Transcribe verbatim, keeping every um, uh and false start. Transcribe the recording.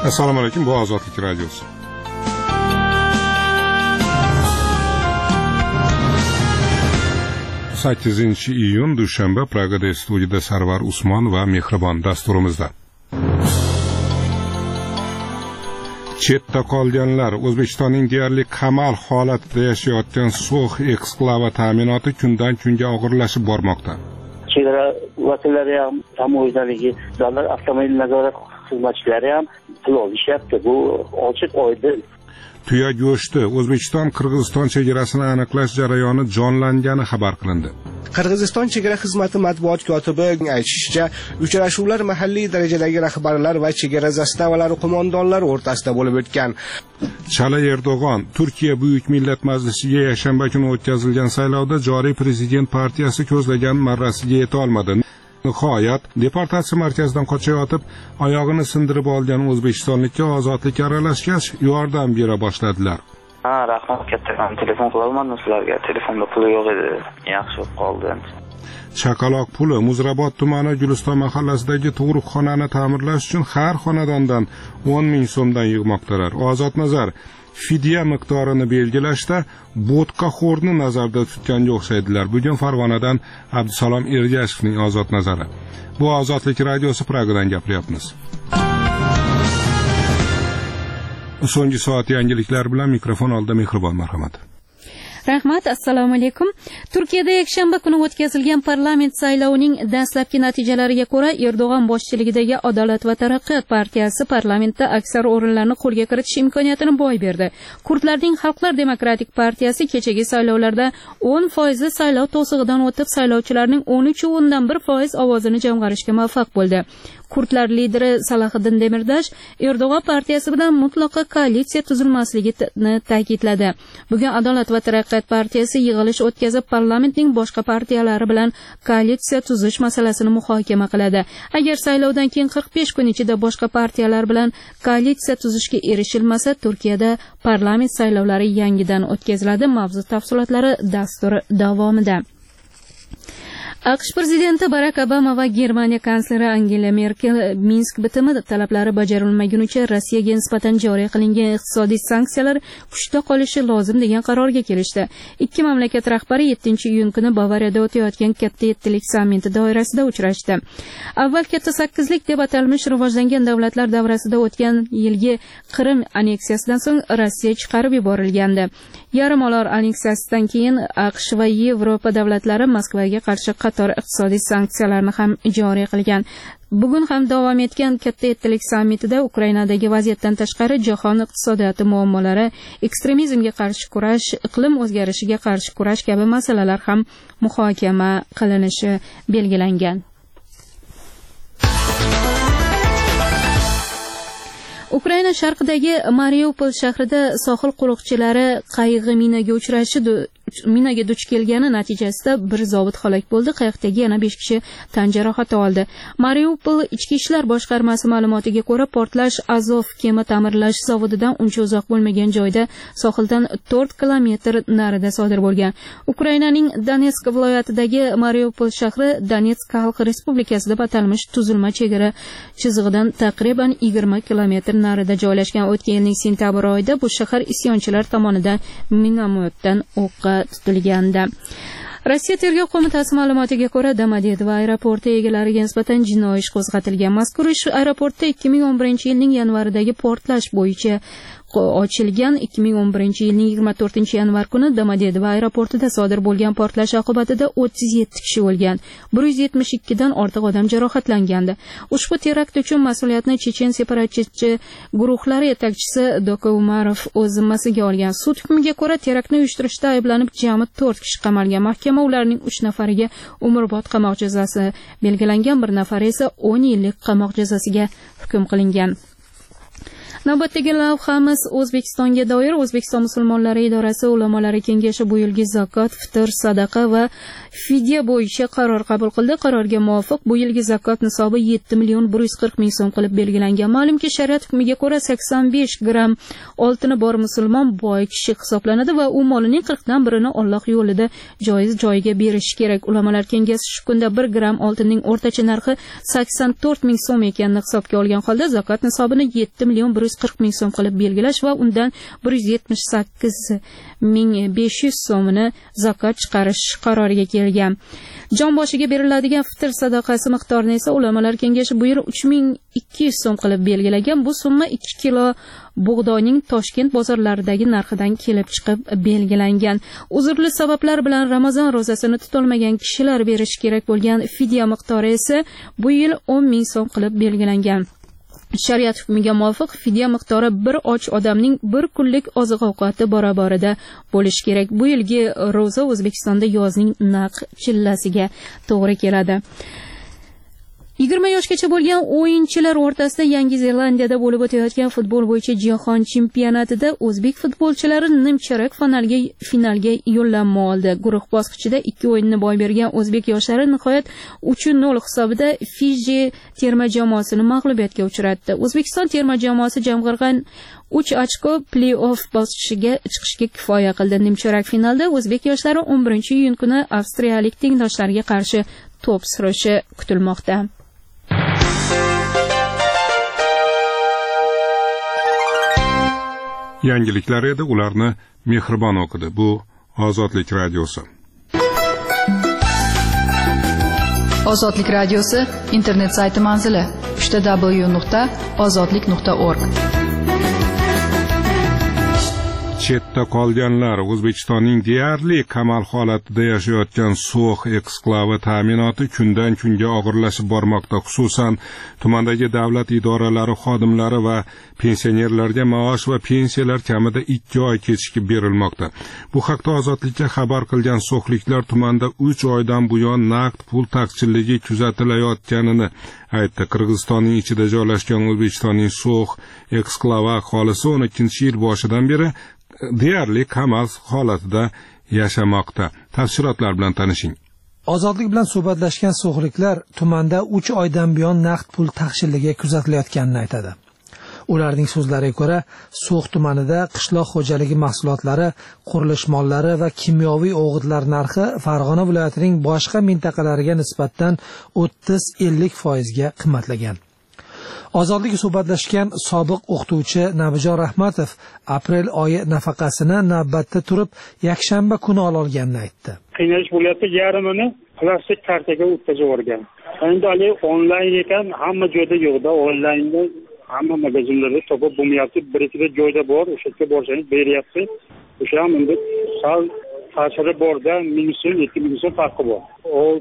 Assalomu alaykum, bu Ozodlik radiosi. sakkizinchi iyun dushanba, Pragada studiyada Sarvar Usmon va Mehribon dasturimizda. Chetda qolganlar, O'zbekistonning deyarli qamal holatida yashayotgan So'x eksklava ta'minoti kundan kunga og'irlashib bormoqda. Chegara vakillari ham, tamoyildagi davlat avtomobil nazorat xizmatchilari ham pul olishyapti. Bu ochiq oydin. Tuya go'shti, O'zbekiston Qirg'iziston chegarasini aniqlash jarayoni jonlangani xabar qilindi. Qirg'iziston chegara xizmati matbuot kotibi aytishicha, uchrashuvlar mahalliy darajadagi rahbarlar va chegara zastavalari qo'mondonlari o'rtasida bo'lib o'tgan. Chala Erdo'g'on, Turkiya Buyuk Millat Majlisiga yakshanba kuni o'tkazilgan saylovda joriy prezident partiyasi ko'zlagan marrasiga yeta olmadi. Nihoyat, deportatsiya markazidan qochayotib, oyog'ini sindirib olgan o'zbekistonlikka ozodlik aralashgach, yordam bera boshladilar. Ha, rahmat, kattaman. Telefon qilaman sizlarga. Telefonda pul yo'q edi. Yaxshi bo'lib qoldi endi. Chaqaloq puli Muzrabot tumani Guliston mahallasidagi tug'ruqxonani ta'mirlash uchun har xonadondan o'n ming so'mdan yig'moqdalar. Ozod nazar fidya miqdorini belgilashda bo'tqaxo'rni nazarda tutganga o'xshaydilar. Bugun Farg'onadan Abdusalom Ergashevning ozod nazari. Bu Ozodlik radiosi Pragadan gapiryapmiz. So'nggi soat yangiliklar bilan mikrofon oldida Mehribon, marhamat. Rahmat, assalomu alaykum. Turkiyada yakshanba kuni o'tkazilgan parlament saylovining dastlabki natijalariga ko'ra, Erdo'g'on boshchiligidagi Adolat va taraqqiyot partiyasi parlamentda aksar o'rinlarni qo'lga kiritish imkoniyatini boy berdi. Kurdlarning Xalqlar demokratik partiyasi kechagi saylovlarda o'n foiz saylov to'sig'idan o'tib, saylovchilarning o'n uch o'ndan bir foiz ovozini jamg'arishga muvaffaq bo'ldi. Kurdlar lideri Salahiddin Demirtash Erdo'g'on partiyasi bilan mutlaqo koalitsiya tuzilmasligini ta'kidladi. Bugun Adolat va taraqqiyot partiyasi yig'ilish o'tkazib, parlamentning boshqa partiyalari bilan koalitsiya tuzish masalasini muhokama qiladi. Agar saylovdan keyin qirq besh kun ichida boshqa partiyalar bilan koalitsiya tuzishga erishilmasa, Turkiyada parlament saylovlari yangidan o'tkaziladi. Mavzu tafsilotlari dastur davomida. AQSh prezidenti Barack Obama va Germaniya kansleri Angela Merkel Minsk bitimi talablari bajarilmagunicha Rossiyaga nisbatan joriy qilingan iqtisodiy sanksiyalar kuchda qolishi lozim degan qarorga kelishdi. Ikki mamlakat rahbari yettinchi iyun kuni Bavariyada o'tayotgan katta yettilik sammiti doirasida uchrashdi. Avval katta sakkizlik deb atalmish rivojlangan davlatlar davrasida o'tgan yilgi Qrim anneksiyasidan so'ng Rossiya chiqarib yuborilgandi. Yarim orol anneksiyasidan keyin AQSh va Yevropa davlatlari Moskvaga qarshi qator iqtisodiy sanksiyalarni ham joriy qilgan. Bugun ham davom etgan katta yettilik sammitida Ukrainadagi vaziyatdan tashqari jahon iqtisodiyoti muammolari, ekstremizmga qarshi kurash, iqlim o'zgarishiga qarshi kurash kabi masalalar ham muhokama qilinishi belgilangan. Ukraina sharqidagi Mariupol shahrida sohil quruqchilari qayg'i minaga uchrashi minaga duch kelgani natijasida bir zobit halok bo'ldi. Qayiqdagi yana besh kishi tan jarohati oldi. Mariupol ichki ishlar boshqarmasi ma'lumotiga ko'ra, portlash Azov kema ta'mirlash zavodidan uncha uzoq bo'lmagan joyda, sohildan to'rt kilometr narida sodir bo'lgan. Ukrainaning Donetsk viloyatidagi Mariupol shahri Donetsk Xalq Respublikasi deb atalmish tuzilma chegara chizig'idan taqriban yigirma kilometr narida joylashgan. O'tgan yilning sentabr oyida bu shahar isyonchilar tomonidan minomyotdan o'qqa tutilgandi. Rossiya tergov qo'mitasi ma'lumotiga ko'ra, Domodedovo aeroporti egalariga nisbatan jinoiy ish qo'zg'atilgan. Mazkur ish aeroportda ikki ming o'n birinchi yilning yanvaridagi portlash bo'yicha ochilgan. ikki ming o'n birinchi yilning yigirma to'rtinchi yanvar kuni Domodedovo aeroportida sodir bo'lgan portlash oqibatida o'ttiz yetti kishi o'lgan, bir yuz yetmish ikki dan ortiq odam jarohatlangandi. Ushbu terakt uchun mas'uliyatni chechen separatistchi guruhlari yetakchisi Doka Umarov o'z zimmasiga olgan. Sud hukmiga ko'ra, teraktni uyushtirishda ayblanib jami to'rt kishi qamalgan. Mahkama ularning uch nafariga umrbod qamoq jazosi belgilangan, bir nafari esa o'n yillik qamoq jazosiga hukm qilingan. Navbatdagi lavhamiz O'zbekistonga doir. O'zbekiston musulmonlari idorasi ulamolari kengashi bu yilgi zakot, fitr, sadaqa va fidya bo'yicha qaror qabul qildi. Qarorga muvofiq bu yilgi zakot nisobi yetti million bir yuz qirq ming so'm qilib belgilangan. Ma'lumki, shariat hukmiga ko'ra sakson besh gramm oltini bor musulmon boy kishi hisoblanadi va u molining qirq dan birini Alloh yo'lida joiz joyiga berishi kerak. Ulamolar kengashi shu kunda bir gramm oltinning o'rtacha narxi sakson to'rt ming so'm ekanini hisobga olgan holda zakot nisobini yetti million bir yuz qirq ming so'm qilib belgilash va undan bir yuz yetmish sakkiz ming besh yuz so'mini zakot chiqarish qaroriga kelgan. Jon boshiga beriladigan fitr sadaqasi miqdorini esa ulamolar kengashi bu yil uch ming ikki yuz so'm qilib belgilagan. Bu summa ikki kilo bug'doyning Toshkent bozorlaridagi narxidan kelib chiqib belgilangan. Uzrli sabablar bilan Ramazon ro'zasini tutolmagan kishilar berish kerak bo'lgan fidya miqdori esa bu yil o'n ming so'm qilib belgilangan. Shariat hukmiga muvofiq fidya miqdori bir och odamning bir kunlik oziq-ovqati barobarida bo'lishi kerak. Bu yilgi ro'za O'zbekistonda yozning naq chillasiga to'g'ri keladi. yigirma yoshgacha bo'lgan o'yinchilar o'rtasida Yangi Zelandiyada bo'lib o'tayotgan futbol bo'yicha jahon chempionatida o'zbek futbolchilari nimchorak finalga finalga yo'llanma oldi. Guruh bosqichida ikki o'yinni boy bergan o'zbek yoshlari nihoyat uch nol hisobida Fiji terma jamoasini mag'lubiyatga uchratdi. O'zbekiston terma jamoasi jamg'argan uch ochko play-off bosqichiga chiqishga kifoya qildi. Nimchorak finalda o'zbek yoshlari o'n birinchi iyun kuni avstriyalik tengdoshlariga qarshi to'p surishi kutilmoqda. Yangiliklar edi, ularni Mehribon o'qidi. Bu Ozodlik radiosi. Ozodlik radiosi internet sayti manzili w w w nuqta ozodlik nuqta org. Chetda qolganlar O'zbekistonning deyarli qamal holatida yashayotgan so'x eksklavi ta'minoti kundan kunga og'irlashib bormoqda. Xususan, tumandagi davlat idoralari xodimlari va pensionerlarga maosh va pensiyalar kamida ikki oy kechikib berilmoqda. Bu haqda Ozodlikka xabar qilgan so'xliklar tumanda uch oydan buyon naqd pul taqchilligi kuzatilayotganini aytdi. Qirg'izistonning ichida joylashgan O'zbekistonning so'x eksklavi aholisi o'n ikkinchi yil boshidan beri deyarli qamal holatida yashamoqda. Tafsilotlar bilan tanishing. Ozodlik bilan suhbatlashgan so'xliklar tumanda uch oydan buyon naqd pul taqchilligi kuzatilayotganini aytadi. Ularning so'zlariga ko'ra, So'x tumanida qishloq xo'jaligi mahsulotlari, qurilish mollari va kimyoviy o'g'itlar narxi Farg'ona viloyatining boshqa mintaqalariga nisbatan o'ttiz ellik foiz ga qimmatlagan. Ozodlik suhbatlashgan sobiq o'qituvchi Nabijon Rahmatov aprel oyi nafaqasini navbatda turib yakshanba kuni olganini aytdi. Qiynalish bo'lyapti, yarmini plastik kartaga o'tkazib yuborgan. Endi hali onlayn ekan, hamma joyda yo'qda, onlaynda hamma magazinlarda topib bo'lmayapti. Bir-ikkita joyda bor, o'sha yerga borsangiz beryapti. O'sha ham endi sal ta'siri borda, minus ikki ming so'm farqi bor.